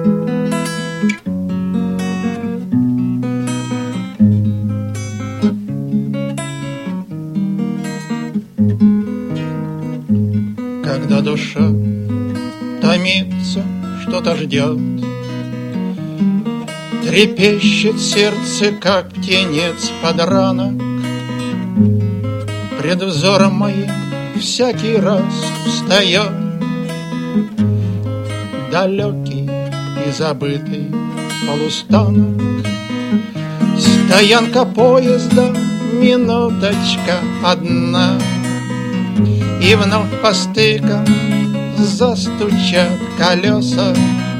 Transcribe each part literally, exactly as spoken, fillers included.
Когда душа томится, что-то ждет, трепещет сердце, как птенец подранок. Пред взором моим всякий раз встает далекий и забытый полустанок. Стоянка поезда, минуточка одна, и вновь по стыкам застучат колеса.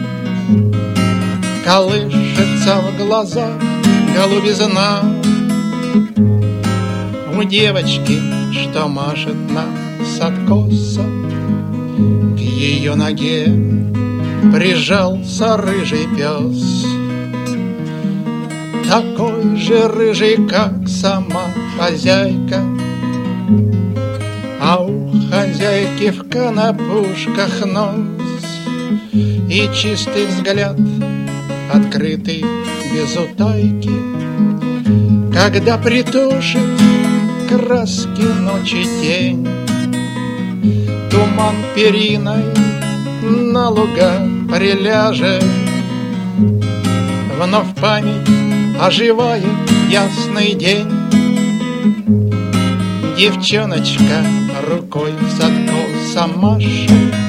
Колышется в глазах голубизна у девочки, что машет нам с откоса. К ее ноге прижался рыжий пес, такой же рыжий, как сама хозяйка. А у хозяйки в конопушках нос и чистый взгляд, открытый без утайки. Когда притушит краски ночи тень, туман периной на луга приляжет, вновь память оживает ясный день. Девчоночка рукой с откоса машет,